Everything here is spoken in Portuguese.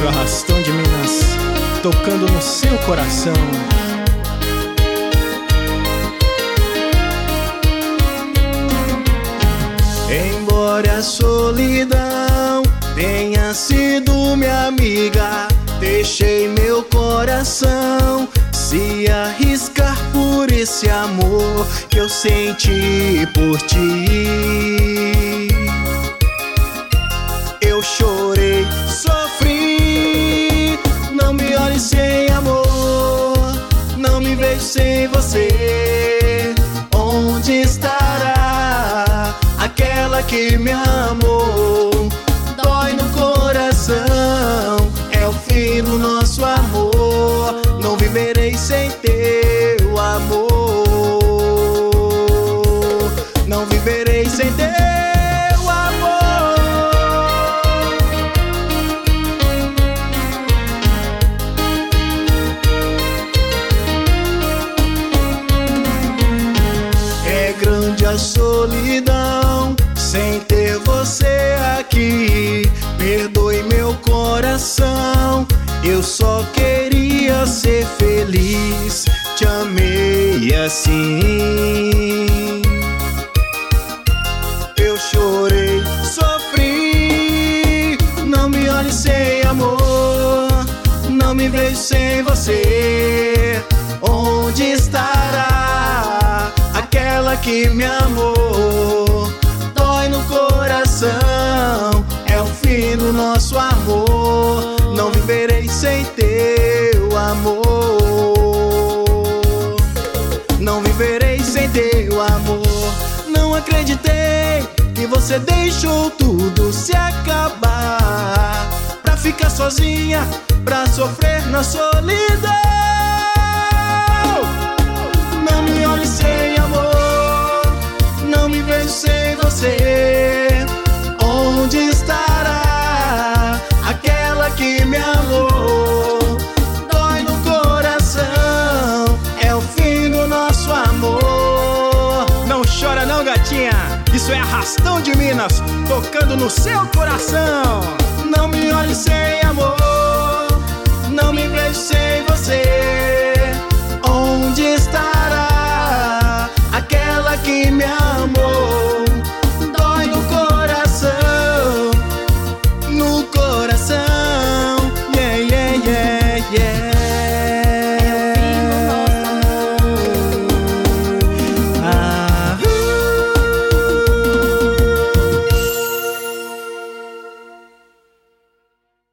Esse é o Arrastão de Minas, tocando no seu coração. Embora a solidão tenha sido minha amiga, deixei meu coração se arriscar por esse amor que eu senti por ti. Eu chorei, sofri, não me olhe sem amor, não me vejo sem você. Onde estará aquela que me amou? Dói no coração, é o fim do nosso amor. Não viverei sem teu amor, não viverei sem teu amor. É grande a solidão sem ter você aqui. Perdoe meu coração, eu só queria ser feliz. Te amei assim. Eu chorei, sofri, não me olhe sem amor, não me vejo sem você. Onde estará aquela que me amou? Dói no coração, é o fim do nosso amor. Não viverei sem teu amor, não viverei sem teu amor. Não acreditei que você deixou tudo se acabar pra ficar sozinha, pra sofrer na solidão. Não me olhe sem amor, não me vejo sem você. Onde estará aquela que me amou? Dói no coração, é o fim do nosso amor. Não chora não, gatinha, isso é Arrastão de Minas, tocando no seu coração. Não me olhe sem amor, não me vejo sem você. Onde está